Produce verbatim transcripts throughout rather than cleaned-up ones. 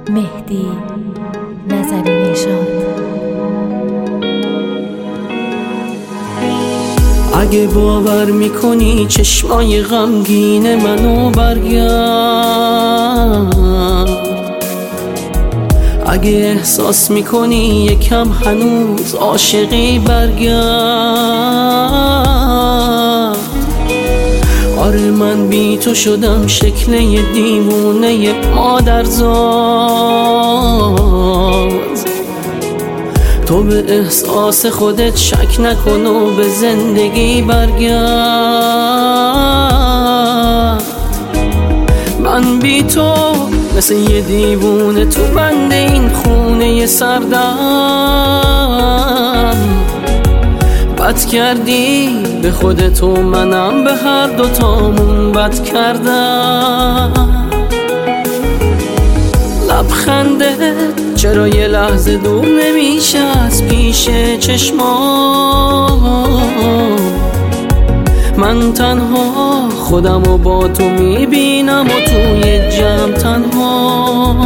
مهدی نظری نژاد. اگه باور میکنی چشمای غمگین منو برگرد، اگه احساس میکنی یکم هنوز عاشقی برگرد. آره من بی تو شدم شکل یه دیوونه مادرزاد. تو به احساس خودت شک نکن و به زندگی برگرد. من بی تو مثل یه دیوونه تو بند این خونه سردم. بد کردی به خودت و منم به هر دوتامون بد کردم. لبخنده چرا یه لحظه دور نمیشه از پیش چشمام؟ من تنها خودمو با تو میبینم و توی جمع تنها.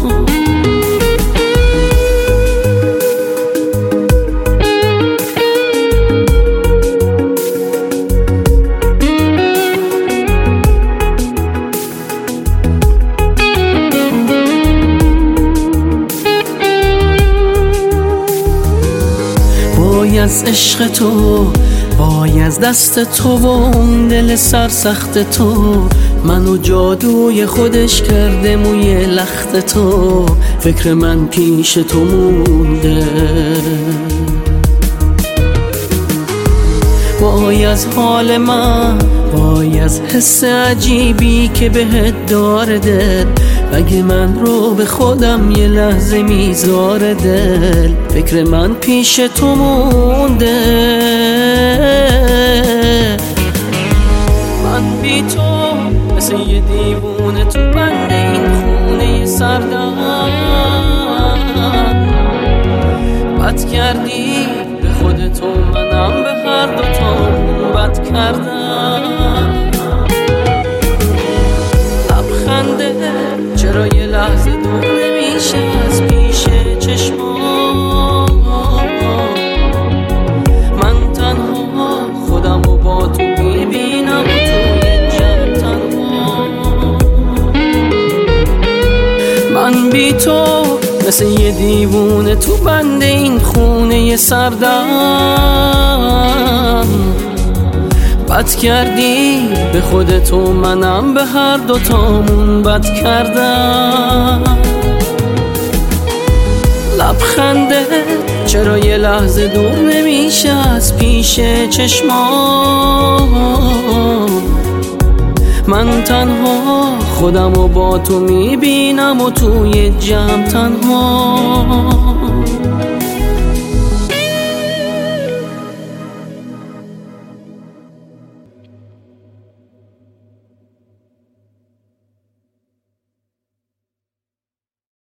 وای از عشق تو، وای از دست تو و اون دل سرسخت تو. منو جادوی خودش کرده موی لخت تو. فکر من پیش تو مونده. وای از حال من، وای از حس عجیبی که بهت داره دل. اگه من رو به خودم یه لحظه میذاره دل. فکر من پیش تو مونده. من بی تو مثل یه دیوونه تو بند این خونه سردم. بد کردی به خودت و منم به هر دوتامون بد کردم. لبخنده چرا یه لحظه دور نمیشه از پیش چشمام؟ من تنها خودمو با تو میبینم و توی جمع تنها. من بی تو مثل یه دیوونه تو بند این خونه سردم. بد کردی به خودت و منم به هر دوتامون بد کردم. لبخنده چرا یه لحظه دور نمیشه از پیش چشمام؟ من تنها خودمو با تو میبینم و توی جمع تنها.